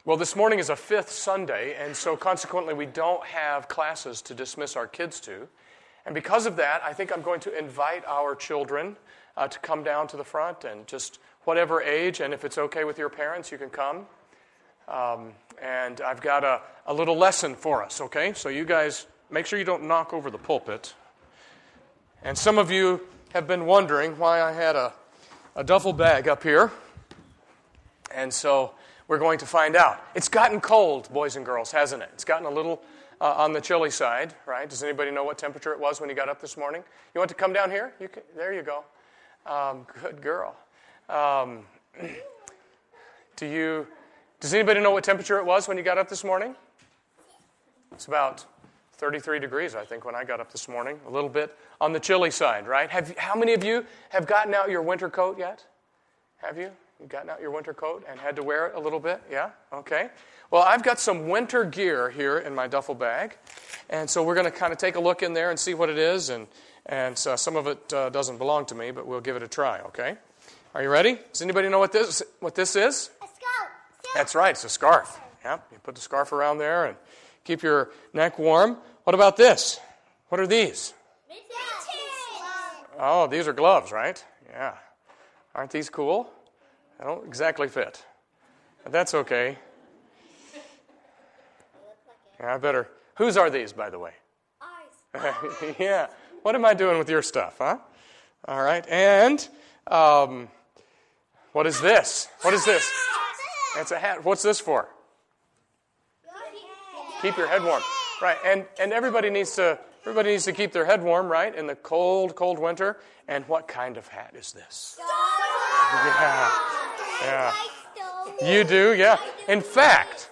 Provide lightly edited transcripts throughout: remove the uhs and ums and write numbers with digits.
Well, this morning is a fifth Sunday, and so consequently we don't have classes to dismiss our kids to. And because of that, I think I'm going to invite our children to come down to the front, and just whatever age, and if it's okay with your parents, you can come. And I've got a little lesson for us, okay? So you guys, make sure you don't knock over the pulpit. And some of you have been wondering why I had a duffel bag up here. And so we're going to find out. It's gotten cold, boys and girls, hasn't it? It's gotten a little on the chilly side, right? Does anybody know what temperature it was when you got up this morning? You want to come down here? There you go. Good girl. Does anybody know what temperature it was when you got up this morning? It's about 33 degrees, I think, when I got up this morning. A little bit on the chilly side, right? How many of you have gotten out your winter coat yet? Have you? You've gotten out your winter coat and had to wear it a little bit? Yeah? Okay. Well, I've got some winter gear here in my duffel bag. And so we're going to kind of take a look in there and see what it is. And so some of it doesn't belong to me, but we'll give it a try, okay? Are you ready? Does anybody know what this is? A scarf. That's right. It's a scarf. Yeah. You put the scarf around there and keep your neck warm. What about this? What are these? Oh, these are gloves, right? Yeah. Aren't these cool? They don't exactly fit. But that's okay. Yeah, I better. Whose are these, by the way? Ours. Yeah. What am I doing with your stuff, huh? All right. And what is this? What is this? It's a hat. What's this for? Keep your head warm. Right. And everybody needs to keep their head warm, right? In the cold, cold winter. And what kind of hat is this? Yeah. You do, yeah. In fact,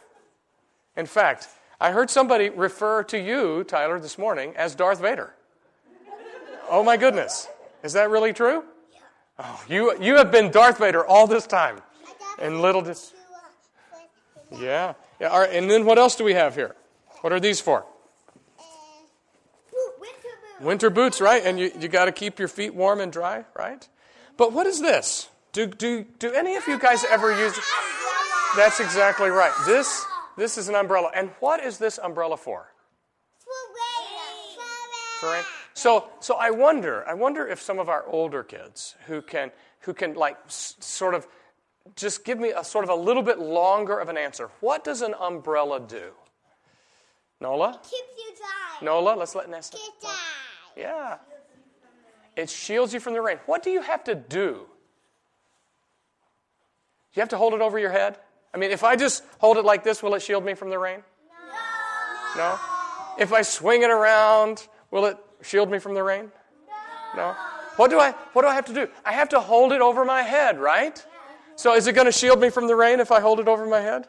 I heard somebody refer to you, Tyler, this morning as Darth Vader. Oh my goodness. Is that really true? Oh, you have been Darth Vader all this time. And Yeah. All right, and then what else do we have here? What are these for? Winter boots, right? And you got to keep your feet warm and dry, right? But what is this? Do any of you guys ever use? That's exactly right. This is an umbrella. And what is this umbrella for? For rain. So I wonder if some of our older kids who can like sort of just give me a sort of a little bit longer of an answer. What does an umbrella do? Nola? It keeps you dry. Nola, let's let Nessa. Keep dry. Yeah. It shields you from the rain. What do you have to do? Do you have to hold it over your head? I mean, if I just hold it like this, will it shield me from the rain? No? If I swing it around, will it shield me from the rain? No? What do I have to do? I have to hold it over my head, right? So is it going to shield me from the rain if I hold it over my head?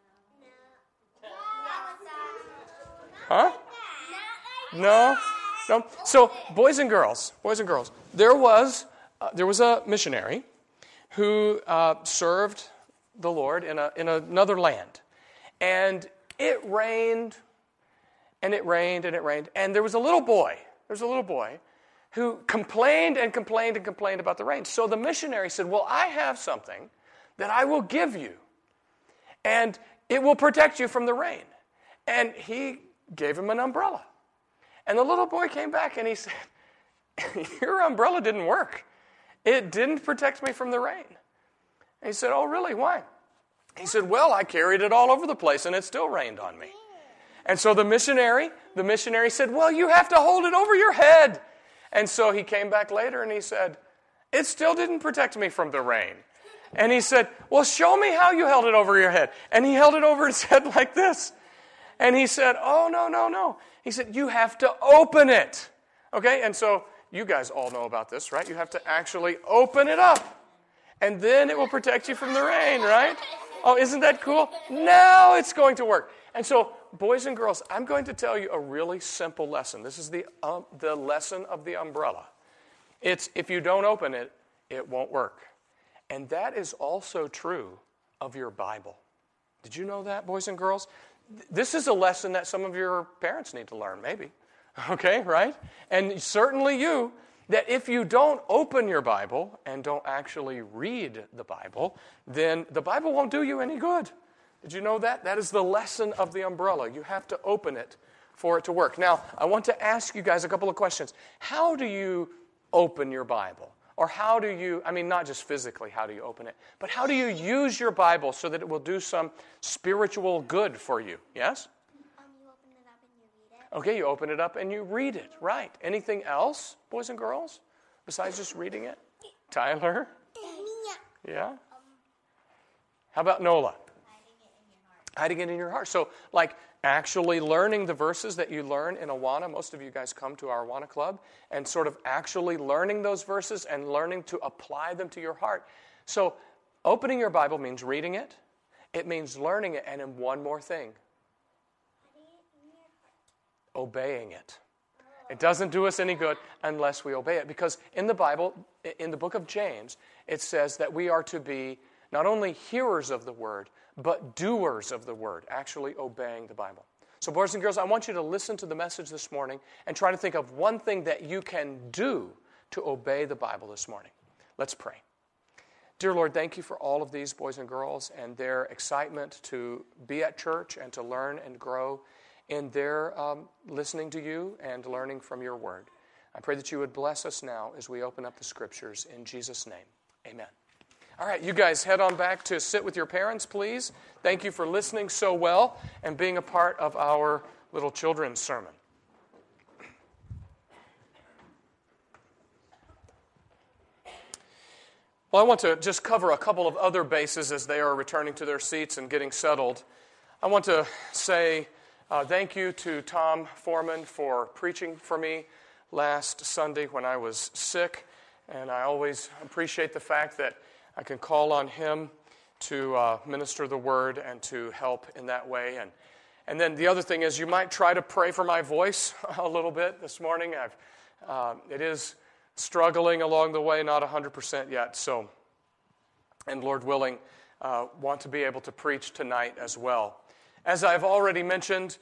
Huh? No? So, boys and girls, there was a missionary who served the Lord in another land. And it rained, and it rained, and it rained. And there was a little boy who complained and complained and complained about the rain. So the missionary said, well, I have something that I will give you, and it will protect you from the rain. And he gave him an umbrella. And the little boy came back and he said, your umbrella didn't work. It didn't protect me from the rain. And he said, oh, really? Why? He said, well, I carried it all over the place and it still rained on me. And so the missionary said, well, you have to hold it over your head. And so he came back later and he said, it still didn't protect me from the rain. And he said, well, show me how you held it over your head. And he held it over his head like this. And he said, oh, no. He said, you have to open it. Okay, and so you guys all know about this, right? You have to actually open it up. And then it will protect you from the rain, right? Oh, isn't that cool? Now it's going to work. And so, boys and girls, I'm going to tell you a really simple lesson. This is the lesson of the umbrella. It's if you don't open it, it won't work. And that is also true of your Bible. Did you know that, boys and girls? This is a lesson that some of your parents need to learn, maybe. Okay, right? And certainly you, that if you don't open your Bible and don't actually read the Bible, then the Bible won't do you any good. Did you know that? That is the lesson of the umbrella. You have to open it for it to work. Now, I want to ask you guys a couple of questions. How do you open your Bible? Or how do you, not just physically how do you open it, but how do you use your Bible so that it will do some spiritual good for you? Yes? You open it up and you read it. Okay, you open it up and you read it. Right. Anything else, boys and girls, besides just reading it? Tyler? Yeah? How about Nola? Hiding it in your heart. So, like, actually learning the verses that you learn in Awana. Most of you guys come to our Awana club, and sort of actually learning those verses and learning to apply them to your heart. So, opening your Bible means reading it. It means learning it, and in one more thing. Obeying it. It doesn't do us any good unless we obey it. Because in the Bible, in the book of James, it says that we are to be not only hearers of the word, but doers of the word, actually obeying the Bible. So boys and girls, I want you to listen to the message this morning and try to think of one thing that you can do to obey the Bible this morning. Let's pray. Dear Lord, thank you for all of these boys and girls and their excitement to be at church and to learn and grow in their listening to you and learning from your word. I pray that you would bless us now as we open up the scriptures in Jesus' name. Amen. All right, you guys head on back to sit with your parents, please. Thank you for listening so well and being a part of our little children's sermon. Well, I want to just cover a couple of other bases as they are returning to their seats and getting settled. I want to say thank you to Tom Foreman for preaching for me last Sunday when I was sick, and I always appreciate the fact that I can call on him to minister the word and to help in that way. And then the other thing is you might try to pray for my voice a little bit this morning. It is struggling along the way, not 100% yet. So, and Lord willing, want to be able to preach tonight as well. As I've already mentioned,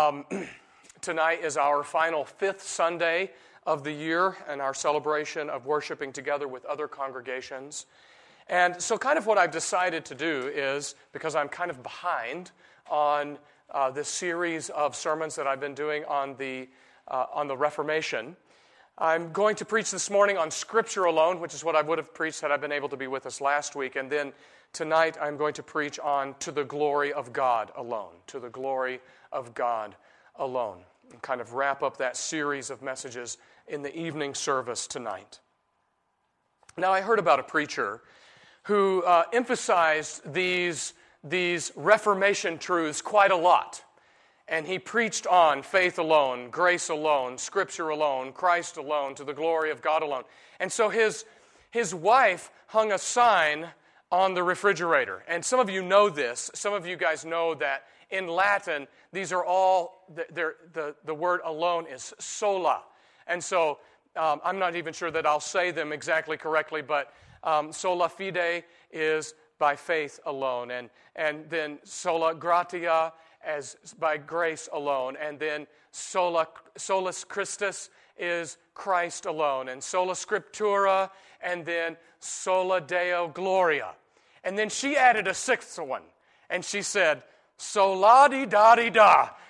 tonight is our final fifth Sunday of the year and our celebration of worshiping together with other congregations. And so kind of what I've decided to do is, because I'm kind of behind on this series of sermons that I've been doing on the Reformation, I'm going to preach this morning on Scripture alone, which is what I would have preached had I been able to be with us last week. And then tonight I'm going to preach on To the Glory of God Alone. To the Glory of God Alone. And kind of wrap up that series of messages in the evening service tonight. Now, I heard about a preacher who emphasized these Reformation truths quite a lot. And he preached on faith alone, grace alone, Scripture alone, Christ alone, to the glory of God alone. And so his wife hung a sign on the refrigerator. And some of you know this. Some of you guys know that in Latin, these are all, the word alone is sola. And so I'm not even sure that I'll say them exactly correctly, but sola fide is by faith alone, and then sola gratia as by grace alone, and then solus Christus is Christ alone, and sola scriptura, and then sola Deo gloria. And then she added a sixth one, and she said, sola-di-da-di-da,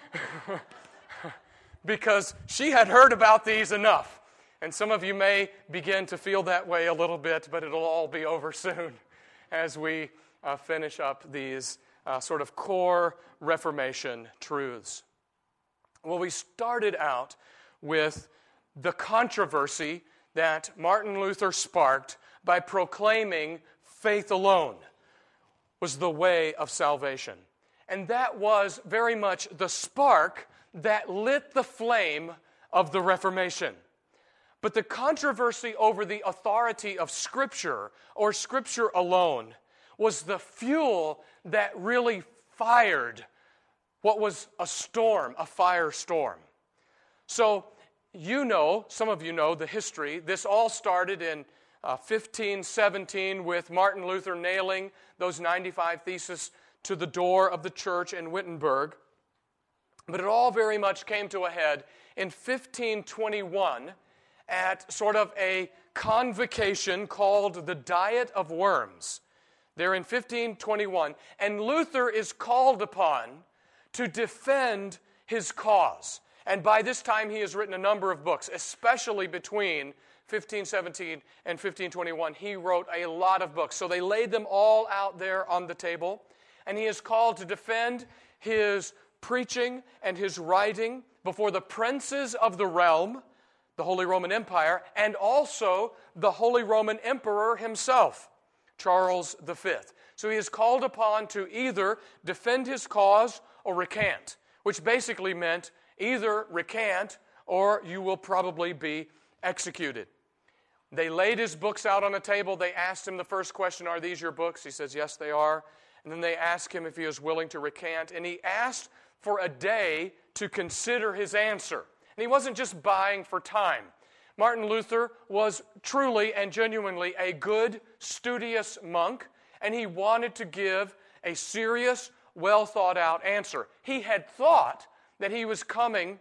because she had heard about these enough. And some of you may begin to feel that way a little bit, but it'll all be over soon as we finish up these sort of core Reformation truths. Well, we started out with the controversy that Martin Luther sparked by proclaiming faith alone was the way of salvation. And that was very much the spark that lit the flame of the Reformation. But the controversy over the authority of Scripture, or Scripture alone, was the fuel that really fired what was a storm, a firestorm. So, some of you know the history. This all started in 1517 with Martin Luther nailing those 95 Theses to the door of the church in Wittenberg. But it all very much came to a head in 1521 at sort of a convocation called the Diet of Worms. They're in 1521, and Luther is called upon to defend his cause. And by this time, he has written a number of books, especially between 1517 and 1521. He wrote a lot of books. So they laid them all out there on the table, and he is called to defend his preaching and his writing before the princes of the realm, the Holy Roman Empire, and also the Holy Roman Emperor himself, Charles V. So he is called upon to either defend his cause or recant, which basically meant either recant or you will probably be executed. They laid his books out on a table. They asked him the first question, "Are these your books?" He says, "Yes, they are." And then they asked him if he was willing to recant, and he asked for a day to consider his answer. And he wasn't just buying for time. Martin Luther was truly and genuinely a good, studious monk, and he wanted to give a serious, well-thought-out answer. He had thought that he was coming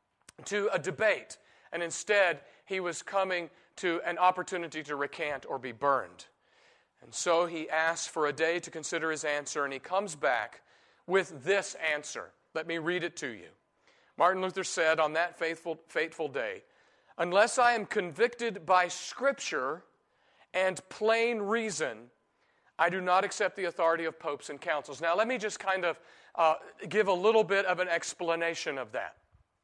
to a debate, and instead he was coming to an opportunity to recant or be burned. And so he asks for a day to consider his answer, and he comes back with this answer. Let me read it to you. Martin Luther said on that fateful day, "Unless I am convicted by Scripture and plain reason, I do not accept the authority of popes and councils." Now, let me just kind of give a little bit of an explanation of that.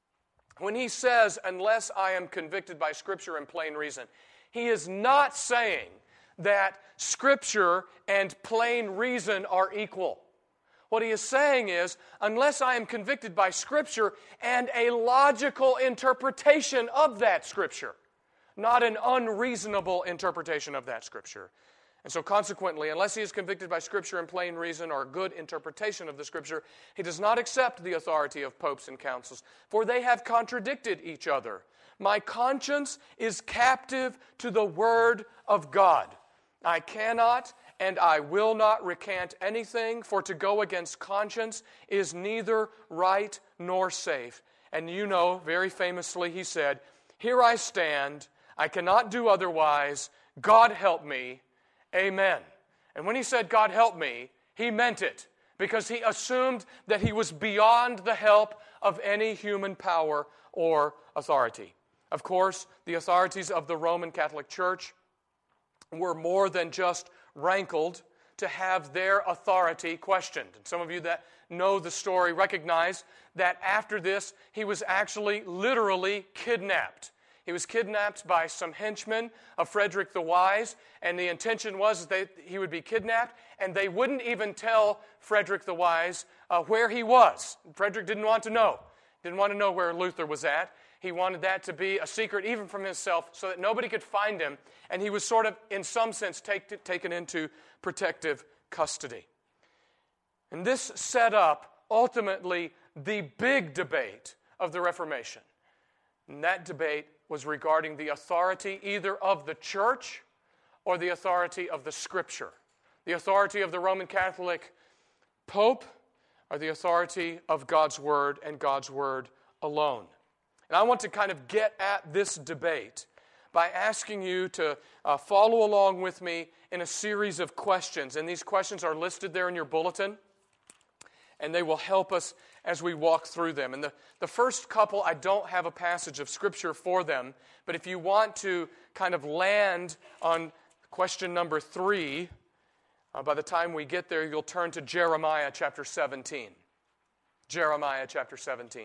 When he says, "Unless I am convicted by Scripture and plain reason," he is not saying that Scripture and plain reason are equal. What he is saying is, unless I am convicted by Scripture and a logical interpretation of that Scripture, not an unreasonable interpretation of that Scripture. And so consequently, unless he is convicted by Scripture and plain reason or a good interpretation of the Scripture, he does not accept the authority of popes and councils, for they have contradicted each other. My conscience is captive to the Word of God. I cannot and I will not recant anything, for to go against conscience is neither right nor safe. And you know, very famously, he said, "Here I stand, I cannot do otherwise, God help me, amen." And when he said, "God help me," he meant it, because he assumed that he was beyond the help of any human power or authority. Of course, the authorities of the Roman Catholic Church were more than just rankled to have their authority questioned. And some of you that know the story recognize that after this, he was actually literally kidnapped. He was kidnapped by some henchmen of Frederick the Wise, and the intention was that he would be kidnapped, and they wouldn't even tell Frederick the Wise where he was. Frederick didn't want to know. Didn't want to know where Luther was at. He wanted that to be a secret even from himself so that nobody could find him, and he was sort of, in some sense, taken into protective custody. And this set up, ultimately, the big debate of the Reformation. And that debate was regarding the authority either of the church or the authority of the Scripture. The authority of the Roman Catholic Pope or the authority of God's Word and God's Word alone. And I want to kind of get at this debate by asking you to follow along with me in a series of questions. And these questions are listed there in your bulletin, and they will help us as we walk through them. And the first couple, I don't have a passage of Scripture for them, but if you want to kind of land on question number 3, by the time we get there, you'll turn to Jeremiah chapter 17. Jeremiah chapter 17.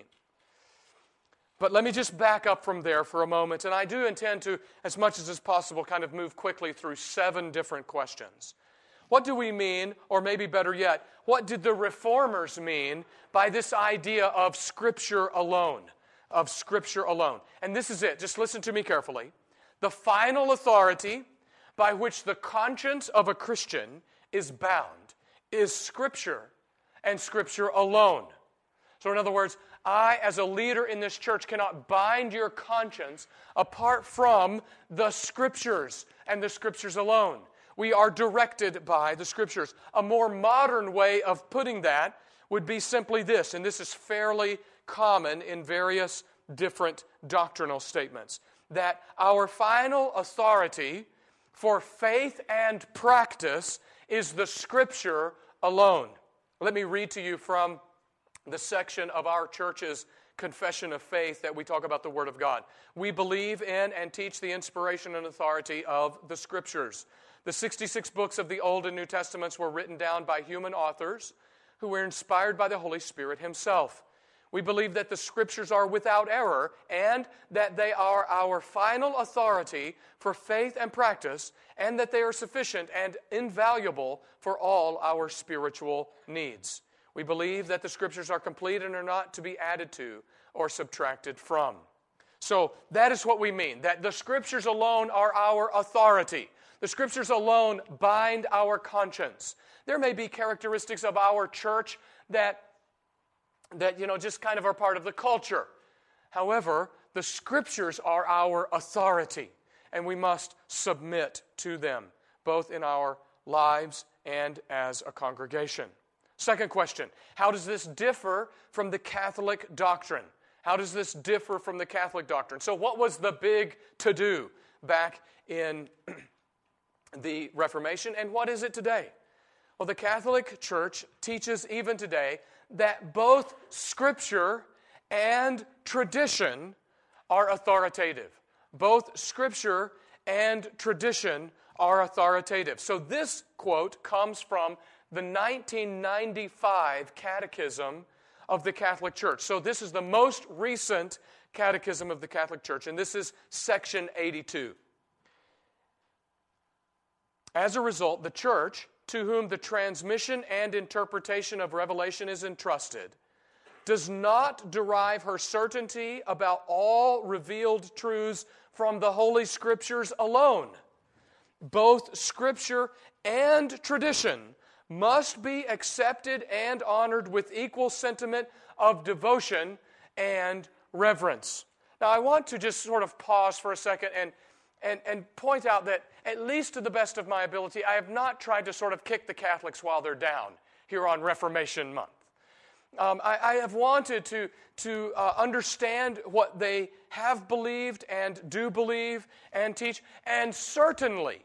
But let me just back up from there for a moment, and I do intend to, as much as is possible, kind of move quickly through 7 different questions. What do we mean, or maybe better yet, what did the Reformers mean by this idea of Scripture alone? Of Scripture alone. And this is it. Just listen to me carefully. The final authority by which the conscience of a Christian is bound is Scripture, and Scripture alone. So in other words, I, as a leader in this church, cannot bind your conscience apart from the Scriptures and the Scriptures alone. We are directed by the Scriptures. A more modern way of putting that would be simply this, and this is fairly common in various different doctrinal statements, that our final authority for faith and practice is the Scripture alone. Let me read to you from the section of our church's confession of faith that we talk about the Word of God. We believe in and teach the inspiration and authority of the Scriptures. The 66 books of the Old and New Testaments were written down by human authors who were inspired by the Holy Spirit Himself. We believe that the Scriptures are without error and that they are our final authority for faith and practice, and that they are sufficient and invaluable for all our spiritual needs. We believe that the Scriptures are complete and are not to be added to or subtracted from. So that is what we mean, that the Scriptures alone are our authority. The Scriptures alone bind our conscience. There may be characteristics of our church that just kind of are part of the culture. However, the Scriptures are our authority, and we must submit to them, both in our lives and as a congregation. Second question, how does this differ from the Catholic doctrine? How does this differ from the Catholic doctrine? So what was the big to-do back in the Reformation, and what is it today? Well, the Catholic Church teaches even today that both Scripture and tradition are authoritative. Both Scripture and tradition are authoritative. So this quote comes from the 1995 Catechism of the Catholic Church. So this is the most recent Catechism of the Catholic Church, and this is section 82. As a result, the Church, to whom the transmission and interpretation of revelation is entrusted, does not derive her certainty about all revealed truths from the Holy Scriptures alone. Both Scripture and tradition must be accepted and honored with equal sentiment of devotion and reverence. Now, I want to just sort of pause for a second and point out that, at least to the best of my ability, I have not tried to sort of kick the Catholics while they're down here on Reformation Month. I have wanted to understand what they have believed and do believe and teach, and certainly,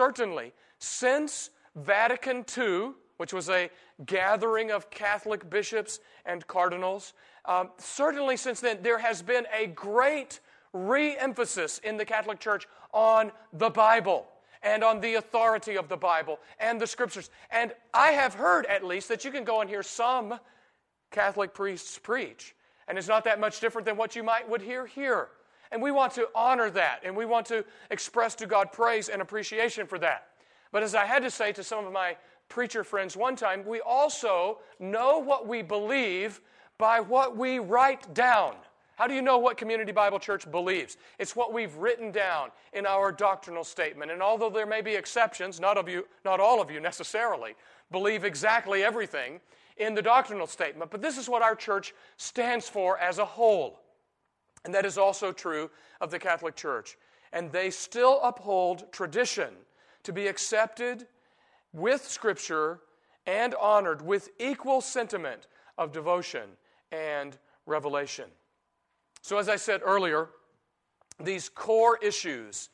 since Vatican II, which was a gathering of Catholic bishops and cardinals, certainly since then there has been a great re-emphasis in the Catholic Church on the Bible and on the authority of the Bible and the Scriptures. And I have heard, at least, that you can go and hear some Catholic priests preach, and it's not that much different than what you would hear here. And we want to honor that, and we want to express to God praise and appreciation for that. But as I had to say to some of my preacher friends one time, we also know what we believe by what we write down. How do you know what Community Bible Church believes? It's what we've written down in our doctrinal statement. And although there may be exceptions, not all of you necessarily believe exactly everything in the doctrinal statement, but this is what our church stands for as a whole. And that is also true of the Catholic Church. And they still uphold tradition to be accepted with Scripture and honored with equal sentiment of devotion and revelation. So as I said earlier, these core issues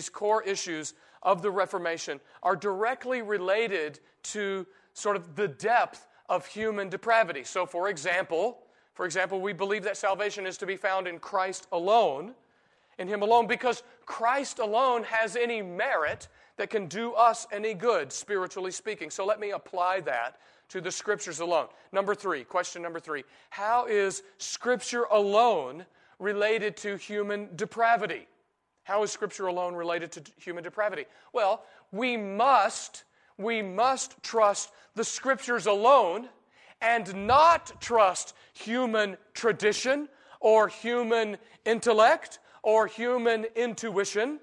of the Reformation are directly related to sort of the depth of human depravity. So for example, we believe that salvation is to be found in Christ alone, in Him alone, because Christ alone has any merit that can do us any good, spiritually speaking. So let me apply that to the Scriptures alone. Question number 3. How is Scripture alone related to human depravity? How is Scripture alone related to human depravity? Well, we must trust the Scriptures alone and not trust human tradition or human intellect or human intuition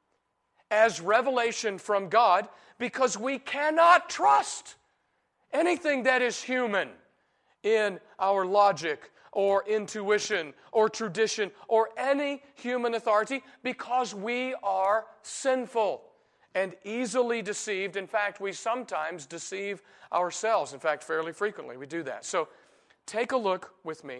as revelation from God, because we cannot trust anything that is human in our logic or intuition or tradition or any human authority, because we are sinful and easily deceived. In fact, we sometimes deceive ourselves. In fact, fairly frequently we do that. So take a look with me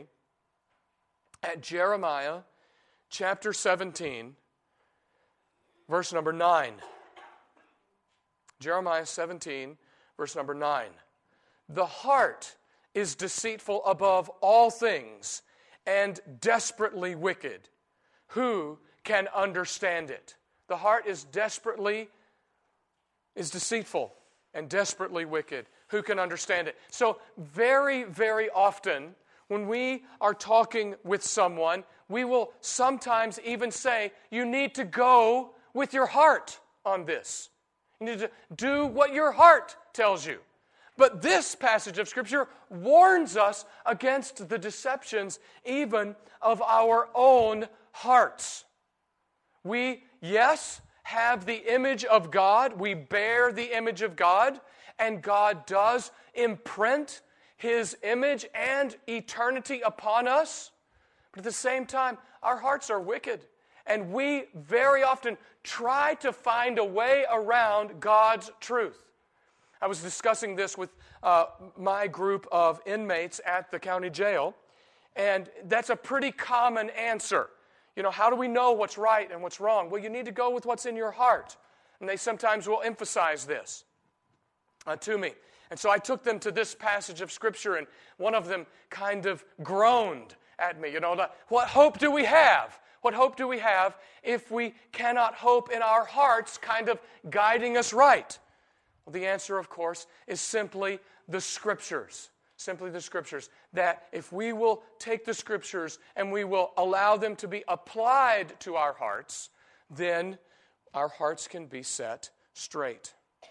at Jeremiah chapter 17, verse number 9. Jeremiah 17, verse number 9. The heart is deceitful above all things and desperately wicked. Who can understand it? The heart is deceitful and desperately wicked. Who can understand it? So very, very often when we are talking with someone, we will sometimes even say, you need to go with your heart on this. You need to do what your heart tells you. But this passage of Scripture warns us against the deceptions even of our own hearts. We, yes, have the image of God. We bear the image of God. And God does imprint His image and eternity upon us. But at the same time, our hearts are wicked. And we very often try to find a way around God's truth. I was discussing this with my group of inmates at the county jail, and that's a pretty common answer. You know, how do we know what's right and what's wrong? Well, you need to go with what's in your heart. And they sometimes will emphasize this to me. And so I took them to this passage of Scripture, and one of them kind of groaned at me. You know, what hope do we have? What hope do we have if we cannot hope in our hearts kind of guiding us right? Well, the answer, of course, is simply the Scriptures. Simply the Scriptures. That if we will take the Scriptures and we will allow them to be applied to our hearts, then our hearts can be set straight.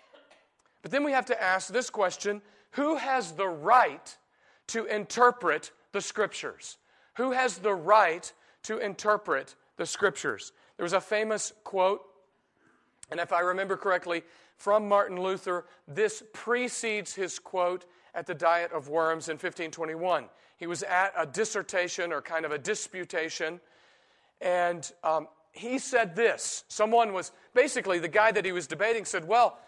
But then we have to ask this question: who has the right to interpret the Scriptures? Who has the right to interpret the Scriptures? There was a famous quote, and if I remember correctly, from Martin Luther. This precedes his quote at the Diet of Worms in 1521. He was at a dissertation or kind of a disputation, and he said this. Someone was, basically the guy that he was debating said, well,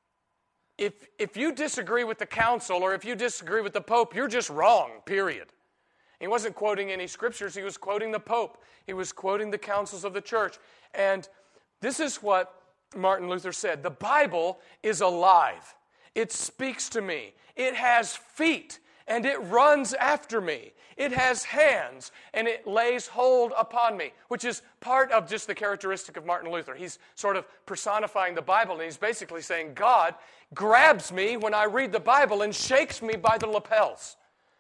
if you disagree with the council or if you disagree with the Pope, you're just wrong, period. He wasn't quoting any scriptures. He was quoting the Pope. He was quoting the councils of the church. And this is what Martin Luther said: the Bible is alive. It speaks to me. It has feet, and it runs after me. It has hands, and it lays hold upon me, which is part of just the characteristic of Martin Luther. He's sort of personifying the Bible, and he's basically saying God grabs me when I read the Bible and shakes me by the lapels.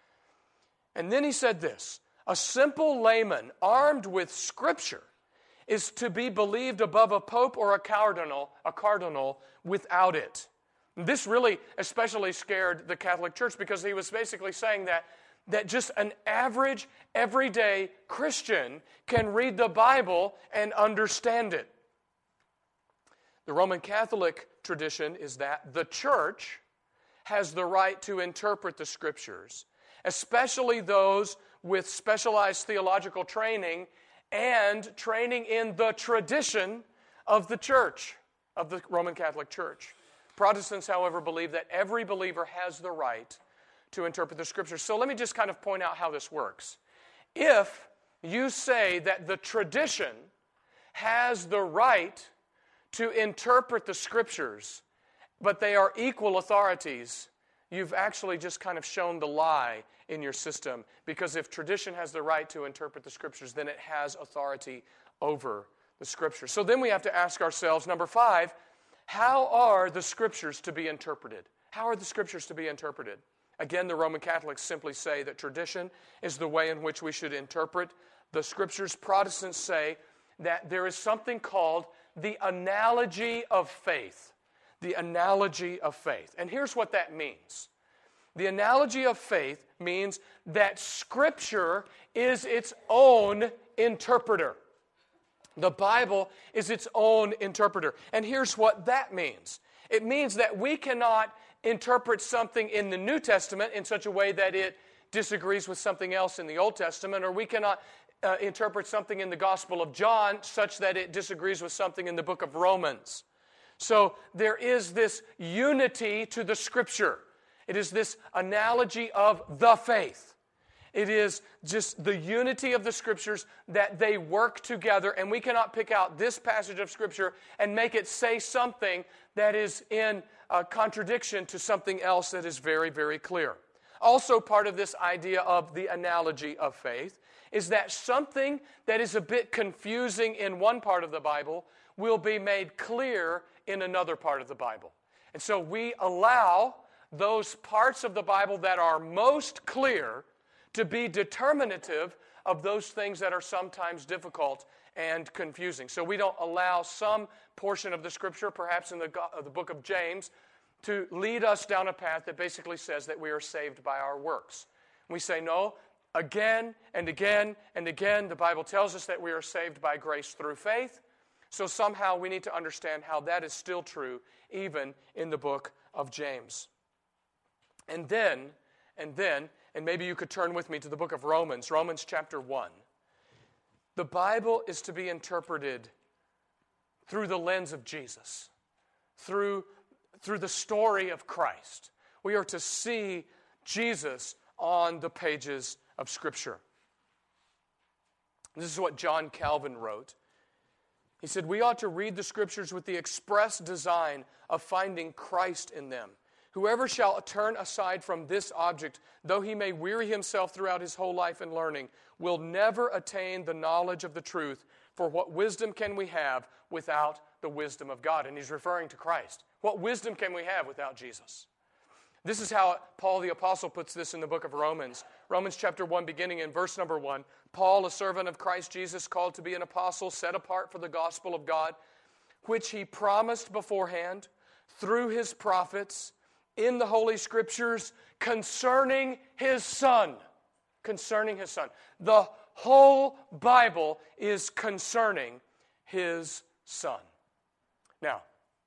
And then he said this: a simple layman armed with Scripture is to be believed above a pope or a cardinal without it. This really especially scared the Catholic Church, because he was basically saying that just an average, everyday Christian can read the Bible and understand it. The Roman Catholic tradition is that the Church has the right to interpret the Scriptures, especially those with specialized theological training and training in the tradition of the Church, of the Roman Catholic Church. Protestants, however, believe that every believer has the right to interpret the Scriptures. So let me just kind of point out how this works. If you say that the tradition has the right to interpret the Scriptures, but they are equal authorities, you've actually just kind of shown the lie in your system. Because if tradition has the right to interpret the Scriptures, then it has authority over the Scriptures. So then we have to ask ourselves, number 5, how are the Scriptures to be interpreted? How are the Scriptures to be interpreted? Again, the Roman Catholics simply say that tradition is the way in which we should interpret the Scriptures. Protestants say that there is something called the analogy of faith. The analogy of faith. And here's what that means. The analogy of faith means that Scripture is its own interpreter. The Bible is its own interpreter. And here's what that means. It means that we cannot interpret something in the New Testament in such a way that it disagrees with something else in the Old Testament, or we cannot interpret something in the Gospel of John such that it disagrees with something in the book of Romans. So there is this unity to the Scripture. It is this analogy of the faith. It is just the unity of the Scriptures, that they work together, and we cannot pick out this passage of Scripture and make it say something that is in contradiction to something else that is very, very clear. Also, part of this idea of the analogy of faith is that something that is a bit confusing in one part of the Bible will be made clear in another part of the Bible. And so we allow those parts of the Bible that are most clear to be determinative of those things that are sometimes difficult and confusing. So we don't allow some portion of the Scripture, perhaps in the book of James, to lead us down a path that basically says that we are saved by our works. We say, no, again and again and again, the Bible tells us that we are saved by grace through faith. So somehow we need to understand how that is still true, even in the book of James. And then, and maybe you could turn with me to the book of Romans, Romans chapter 1. The Bible is to be interpreted through the lens of Jesus, through the story of Christ. We are to see Jesus on the pages of Scripture. This is what John Calvin wrote. He said, "We ought to read the Scriptures with the express design of finding Christ in them. Whoever shall turn aside from this object, though he may weary himself throughout his whole life in learning, will never attain the knowledge of the truth. For what wisdom can we have without the wisdom of God?" And he's referring to Christ. What wisdom can we have without Jesus? This is how Paul the Apostle puts this in the book of Romans. Romans chapter 1, beginning in verse number 1. "Paul, a servant of Christ Jesus, called to be an apostle, set apart for the gospel of God, which he promised beforehand through his prophets in the Holy Scriptures concerning his Son." Concerning his Son. The whole Bible is concerning his Son. Now,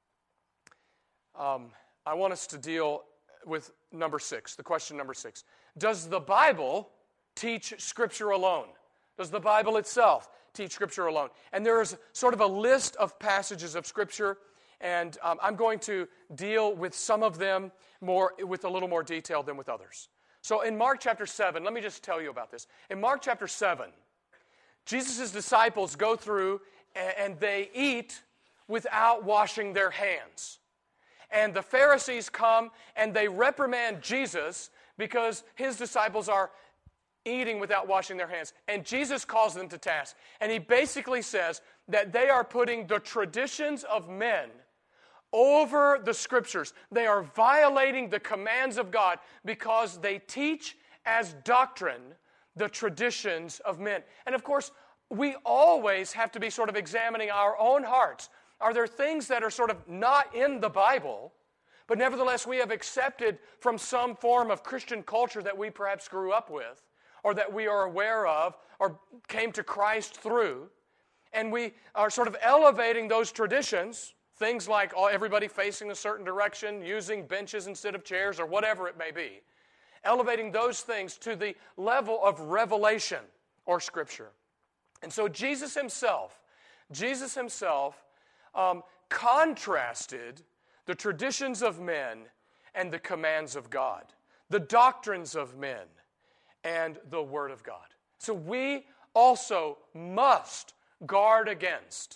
I want us to deal with number 6, the question number 6. Does the Bible teach Scripture alone? Does the Bible itself teach Scripture alone? And there is sort of a list of passages of Scripture, and I'm going to deal with some of them with a little more detail than with others. So in Mark chapter 7, let me just tell you about this. In Mark chapter 7, Jesus' disciples go through and they eat without washing their hands. And the Pharisees come and they reprimand Jesus because his disciples are eating without washing their hands. And Jesus calls them to task. And he basically says that they are putting the traditions of men over the Scriptures. They are violating the commands of God because they teach as doctrine the traditions of men. And of course, we always have to be sort of examining our own hearts. Are there things that are sort of not in the Bible, but nevertheless we have accepted from some form of Christian culture that we perhaps grew up with, or that we are aware of, or came to Christ through, and we are sort of elevating those traditions, things like everybody facing a certain direction, using benches instead of chairs, or whatever it may be, elevating those things to the level of revelation or Scripture. And so Jesus himself contrasted the traditions of men and the commands of God, the doctrines of men and the Word of God. So we also must guard against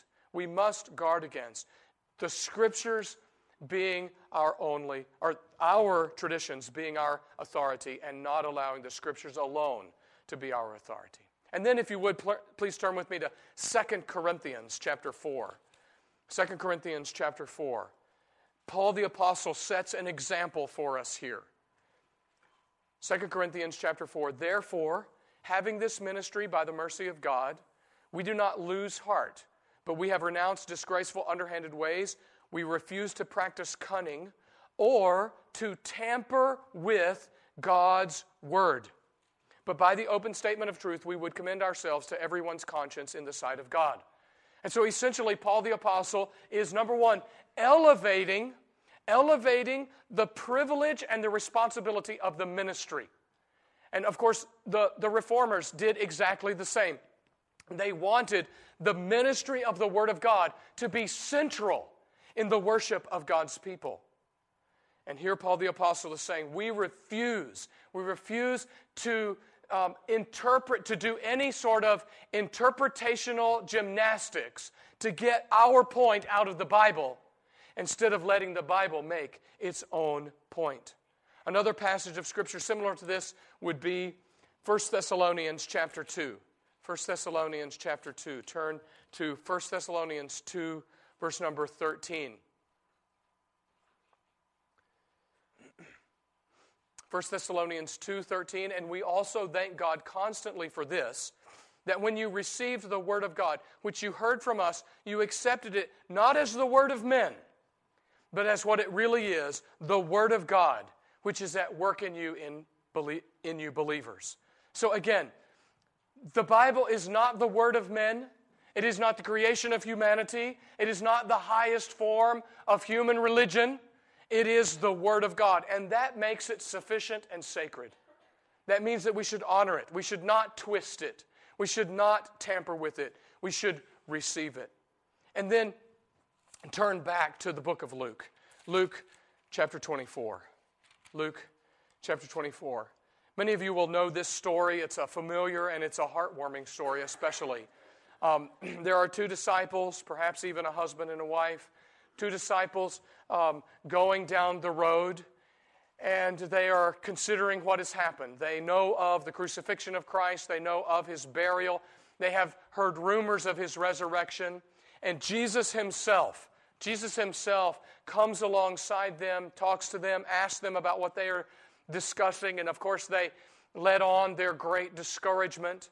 the Scriptures being our traditions being our authority, and not allowing the Scriptures alone to be our authority. And then if you would, please turn with me to 2 Corinthians chapter 4. 2 Corinthians chapter 4. Paul the Apostle sets an example for us here. 2 Corinthians chapter 4. "Therefore, having this ministry by the mercy of God, we do not lose heart, but we have renounced disgraceful underhanded ways. We refuse to practice cunning or to tamper with God's word. But by the open statement of truth, we would commend ourselves to everyone's conscience in the sight of God." And so essentially, Paul the Apostle is, number one, elevating the privilege and the responsibility of the ministry. And of course, the Reformers did exactly the same. They wanted the ministry of the Word of God to be central in the worship of God's people. And here Paul the Apostle is saying, we refuse to to do any sort of interpretational gymnastics to get our point out of the Bible instead of letting the Bible make its own point. Another passage of Scripture similar to this would be 1 Thessalonians chapter 2. 1 Thessalonians chapter 2. Turn to 1 Thessalonians 2, verse number 13. 1 Thessalonians 2:13, and we also thank God constantly for this, that when you received the word of God, which you heard from us, you accepted it not as the word of men, but as what it really is, the word of God, which is at work in you believers. So again, the Bible is not the word of men. It is not the creation of humanity. It is not the highest form of human religion. It is the Word of God, and that makes it sufficient and sacred. That means that we should honor it. We should not twist it. We should not tamper with it. We should receive it. And then turn back to the book of Luke. Luke chapter 24. Luke chapter 24. Many of you will know this story. It's a familiar and it's a heartwarming story especially. There are two disciples, perhaps even a husband and a wife, two disciples going down the road, and they are considering what has happened. They know of the crucifixion of Christ. They know of his burial. They have heard rumors of his resurrection. And Jesus himself comes alongside them, talks to them, asks them about what they are discussing. And of course, they let on their great discouragement.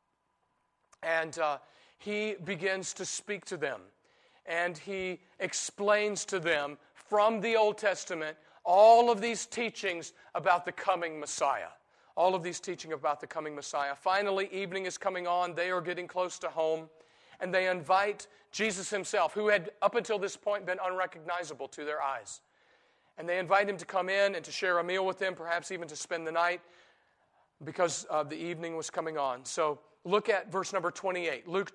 And he begins to speak to them. And he explains to them from the Old Testament all of these teachings about the coming Messiah. All of these teaching about the coming Messiah. Finally, evening is coming on. They are getting close to home. And they invite Jesus himself, who had up until this point been unrecognizable to their eyes. And they invite him to come in and to share a meal with them, perhaps even to spend the night, because the evening was coming on. So look at verse number 28. Luke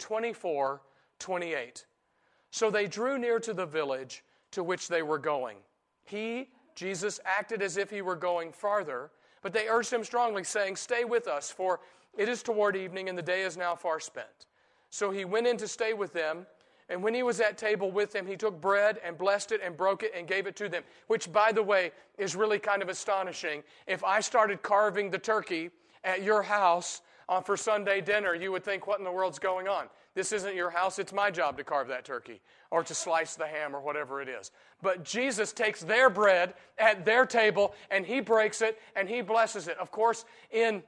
24:28. So they drew near to the village to which they were going. He, Jesus, acted as if he were going farther, but they urged him strongly, saying, "Stay with us, for it is toward evening, and the day is now far spent." So he went in to stay with them, and when he was at table with them, he took bread and blessed it and broke it and gave it to them, which, by the way, is really kind of astonishing. If I started carving the turkey at your house for Sunday dinner, you would think, what in the world's going on? This isn't your house. It's my job to carve that turkey or to slice the ham or whatever it is. But Jesus takes their bread at their table and he breaks it and he blesses it. Of course, in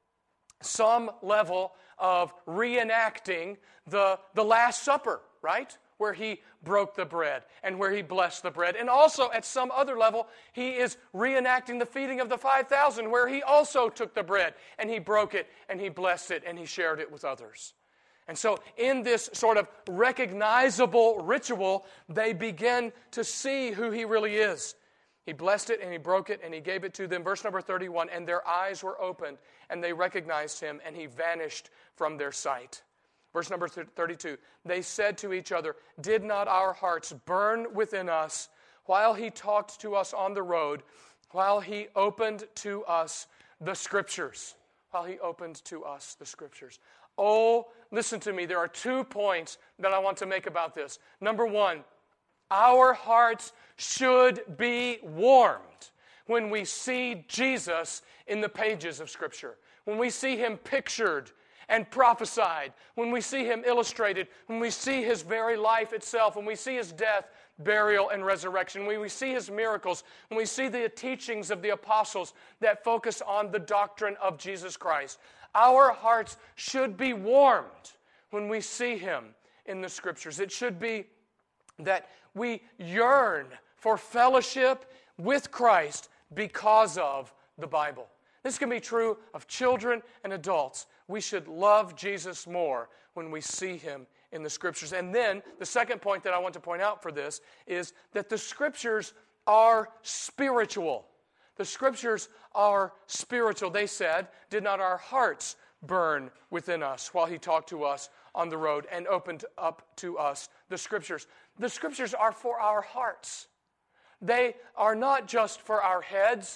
some level of reenacting the Last Supper, right? Where he broke the bread and where he blessed the bread. And also at some other level, he is reenacting the feeding of the 5,000 where he also took the bread and he broke it and he blessed it and he shared it with others. And so in this sort of recognizable ritual, they begin to see who he really is. He blessed it and he broke it and he gave it to them. Verse number 31, and their eyes were opened and they recognized him and he vanished from their sight. Verse number 32, they said to each other, "Did not our hearts burn within us while he talked to us on the road, while he opened to us the Scriptures?" While he opened to us the Scriptures. Oh, listen to me. There are 2 points that I want to make about this. Number 1, our hearts should be warmed when we see Jesus in the pages of Scripture. When we see him pictured and prophesied, when we see him illustrated, when we see his very life itself, when we see his death, burial, and resurrection, when we see his miracles, when we see the teachings of the apostles that focus on the doctrine of Jesus Christ, our hearts should be warmed when we see him in the Scriptures. It should be that we yearn for fellowship with Christ because of the Bible. This can be true of children and adults. We should love Jesus more when we see him in the Scriptures. And then the second point that I want to point out for this is that the Scriptures are spiritual. The Scriptures are spiritual. They said, "Did not our hearts burn within us while he talked to us on the road and opened up to us the Scriptures?" The Scriptures are for our hearts. They are not just for our heads.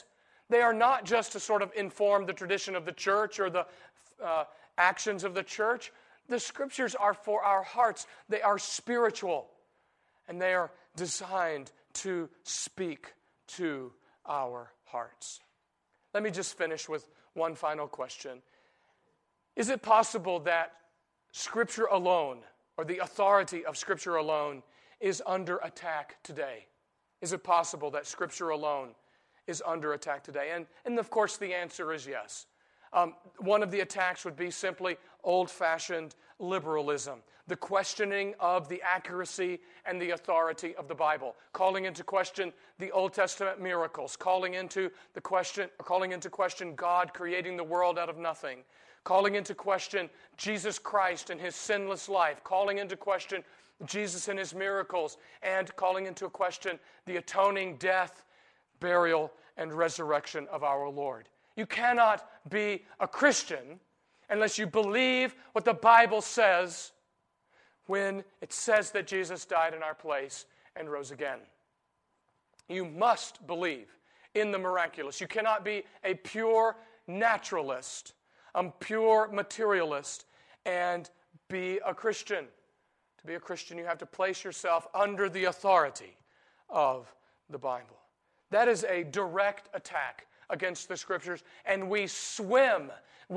They are not just to sort of inform the tradition of the church or the actions of the church. The Scriptures are for our hearts. They are spiritual, and they are designed to speak to our hearts. Let me just finish with one final question. Is it possible that Scripture alone, or the authority of Scripture alone, is under attack today? Is it possible that Scripture alone is under attack today? And of course, the answer is yes. One of the attacks would be simply old-fashioned liberalism, the questioning of the accuracy and the authority of the Bible, calling into question the Old Testament miracles, calling into question God creating the world out of nothing, calling into question Jesus Christ and his sinless life, calling into question Jesus and his miracles, and calling into question the atoning death, burial, and resurrection of our Lord. You cannot be a Christian unless you believe what the Bible says when it says that Jesus died in our place and rose again. You must believe in the miraculous. You cannot be a pure naturalist, a pure materialist, and be a Christian. To be a Christian, you have to place yourself under the authority of the Bible. That is a direct attack against the Scriptures, and we swim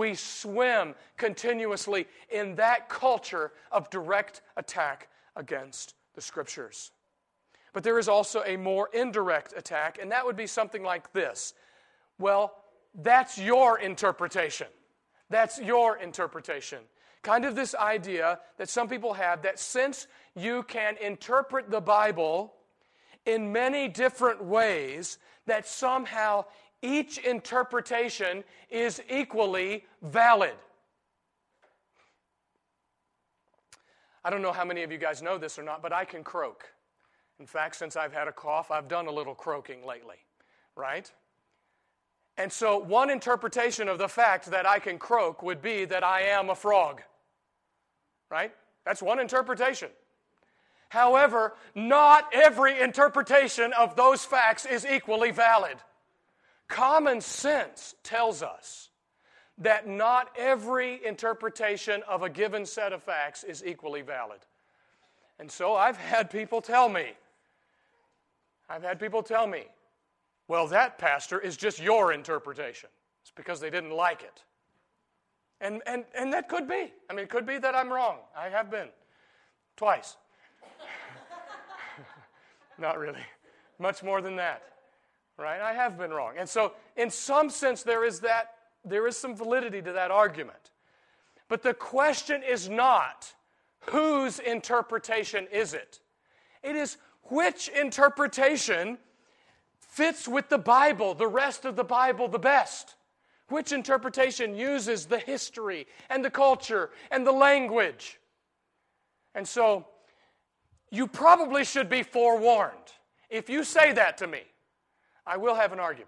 continuously in that culture of direct attack against the Scriptures. But there is also a more indirect attack, and that would be something like this. Well, that's your interpretation. That's your interpretation. Kind of this idea that some people have that since you can interpret the Bible in many different ways, that somehow each interpretation is equally valid. I don't know how many of you guys know this or not, but I can croak. In fact, since I've had a cough, I've done a little croaking lately, right? And so one interpretation of the fact that I can croak would be that I am a frog, right? That's one interpretation. However, not every interpretation of those facts is equally valid. Common sense tells us that not every interpretation of a given set of facts is equally valid. And so I've had people tell me, well, that, Pastor, is just your interpretation. It's because they didn't like it. And that could be. I mean, it could be that I'm wrong. I have been. Twice. Not really. Much more than that. Right? I have been wrong. And so, in some sense, there is some validity to that argument. But the question is not, whose interpretation is it? It is which interpretation fits with the Bible, the rest of the Bible, the best. Which interpretation uses the history and the culture and the language? And so, you probably should be forewarned. If you say that to me, I will have an argument.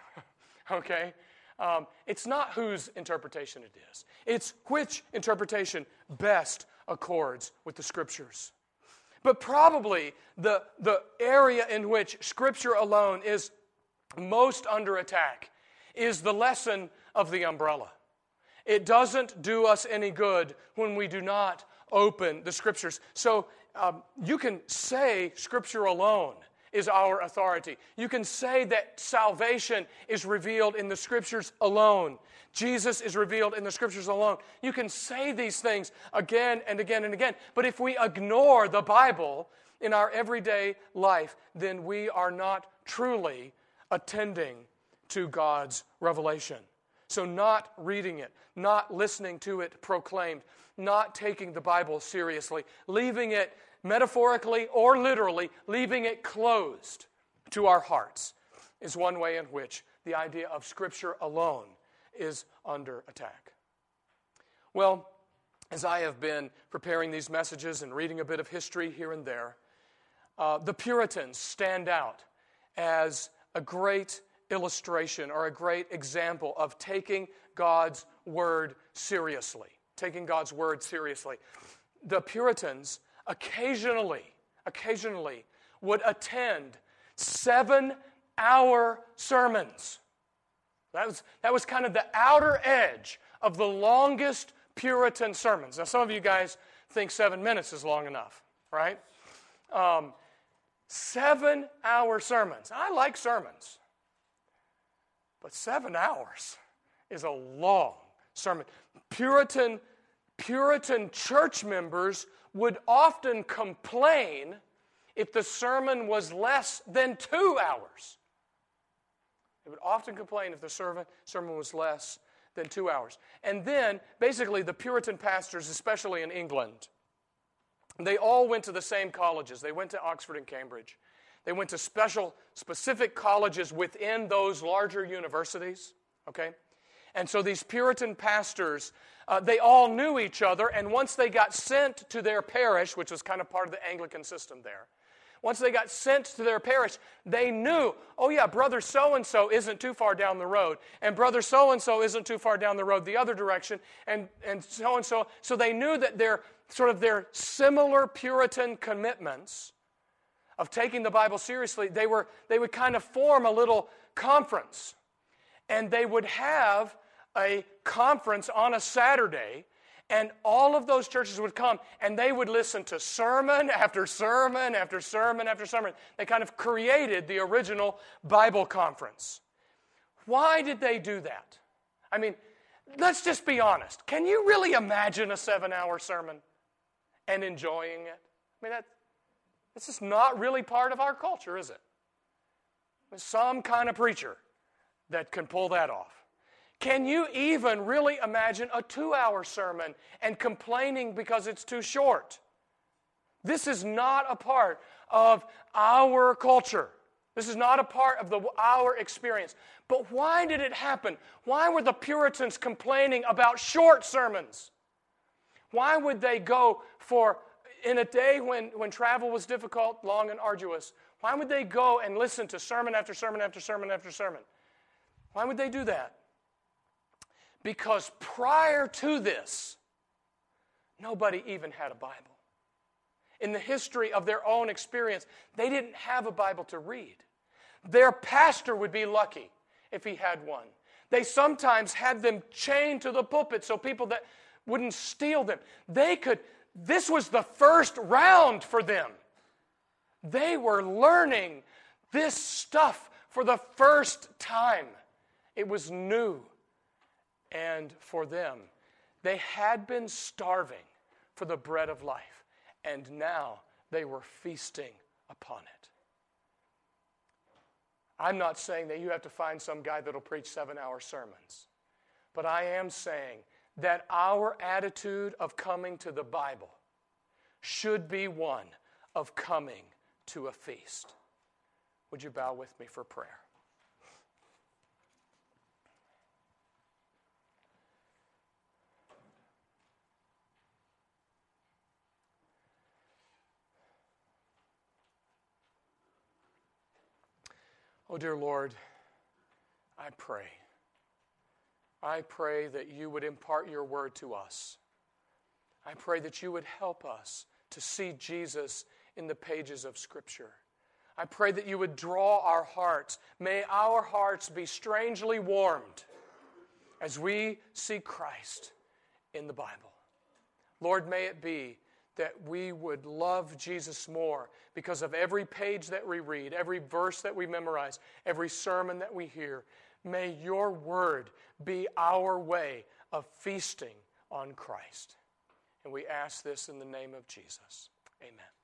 Okay? It's not whose interpretation it is. It's which interpretation best accords with the Scriptures. But probably the area in which Scripture alone is most under attack is the lesson of the umbrella. It doesn't do us any good when we do not open the Scriptures. So you can say Scripture alone is our authority. You can say that salvation is revealed in the Scriptures alone. Jesus is revealed in the Scriptures alone. You can say these things again and again and again. But if we ignore the Bible in our everyday life, then we are not truly attending to God's revelation. So not reading it, not listening to it proclaimed, not taking the Bible seriously, leaving it metaphorically or literally, leaving it closed to our hearts is one way in which the idea of Scripture alone is under attack. Well, as I have been preparing these messages and reading a bit of history here and there, the Puritans stand out as a great illustration or a great example of taking God's Word seriously. Taking God's Word seriously. The Puritans occasionally would attend 7-hour sermons. That was kind of the outer edge of the longest Puritan sermons. Now, some of you guys think 7 minutes is long enough, right? 7-hour sermons. I like sermons, but 7 hours is a long sermon. Puritan church members would often complain if the sermon was less than 2 hours. They would often complain if the sermon was less than 2 hours. And then, basically, the Puritan pastors, especially in England, they all went to the same colleges. They went to Oxford and Cambridge. They went to specific colleges within those larger universities, okay? And so these Puritan pastors, they all knew each other, and once they got sent to their parish, which was kind of part of the Anglican system there, once they got sent to their parish, they knew, oh yeah, brother so-and-so isn't too far down the road, and brother so-and-so isn't too far down the road the other direction, and so-and-so. So they knew that their similar Puritan commitments of taking the Bible seriously, they would kind of form a little conference. And they would have a conference on a Saturday, and all of those churches would come, and they would listen to sermon after sermon after sermon after sermon. They kind of created the original Bible conference. Why did they do that? I mean, let's just be honest. Can you really imagine a 7-hour sermon and enjoying it? I mean, this is not really part of our culture, is it? There's some kind of preacher that can pull that off. Can you even really imagine a 2-hour sermon and complaining because it's too short? This is not a part of our culture. This is not a part of our experience. But why did it happen? Why were the Puritans complaining about short sermons? Why would they go in a day when travel was difficult, long and arduous, why would they go and listen to sermon after sermon after sermon after sermon? Why would they do that? Because prior to this, nobody even had a Bible. In the history of their own experience, they didn't have a Bible to read. Their pastor would be lucky if he had one. They sometimes had them chained to the pulpit so people that wouldn't steal them. This was the first round for them. They were learning this stuff for the first time. It was new. And for them, they had been starving for the bread of life, and now they were feasting upon it. I'm not saying that you have to find some guy that'll preach 7-hour sermons, but I am saying that our attitude of coming to the Bible should be one of coming to a feast. Would you bow with me for prayer? Oh, dear Lord, I pray that you would impart your word to us. I pray that you would help us to see Jesus in the pages of Scripture. I pray that you would draw our hearts. May our hearts be strangely warmed as we see Christ in the Bible. Lord, may it be that we would love Jesus more because of every page that we read, every verse that we memorize, every sermon that we hear. May your word be our way of feasting on Christ. And we ask this in the name of Jesus. Amen.